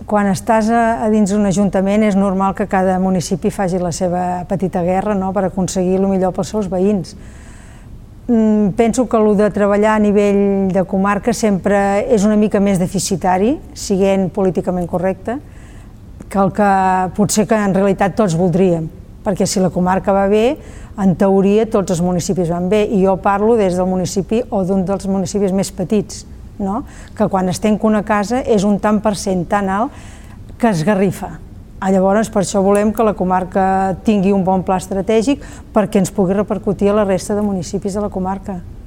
Quan estàs a dins d'un ajuntament és normal que cada municipi faci la seva petita guerra, no?, per aconseguir el millor pels seus veïns. Penso que el de treballar a nivell de comarca sempre és una mica més deficitari, siguent políticament correcte, que el que potser que en realitat tots voldríem, perquè si la comarca va bé, en teoria tots els municipis van bé, i jo parlo des del municipi o d'un dels municipis més petits, no?, que quan es tanca una casa és un tant per cent tan alt que esgarrifa. Llavors, per això volem que la comarca tingui un bon pla estratègic perquè ens pugui repercutir a la resta de municipis de la comarca.